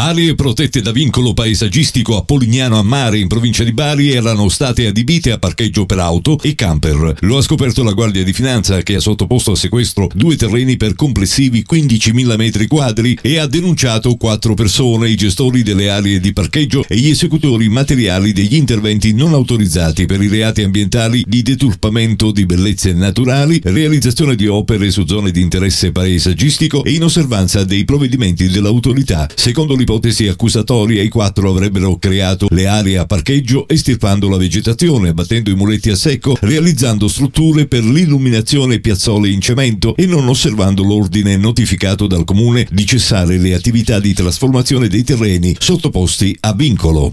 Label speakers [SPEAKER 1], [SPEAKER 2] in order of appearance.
[SPEAKER 1] Aree protette da vincolo paesaggistico a Polignano a Mare, in provincia di Bari, erano state adibite a parcheggio per auto e camper. Lo ha scoperto la Guardia di Finanza, che ha sottoposto a sequestro 2 terreni per complessivi 15.000 metri quadri e ha denunciato 4 persone, i gestori delle aree di parcheggio e gli esecutori materiali degli interventi non autorizzati per i reati ambientali di deturpamento di bellezze naturali, realizzazione di opere su zone di interesse paesaggistico e in osservanza dei provvedimenti dell'autorità. Secondo l'ipotesi accusatoria, i 4 avrebbero creato le aree a parcheggio estirpando la vegetazione, abbattendo i muretti a secco, realizzando strutture per l'illuminazione e piazzole in cemento e non osservando l'ordine notificato dal comune di cessare le attività di trasformazione dei terreni sottoposti a vincolo.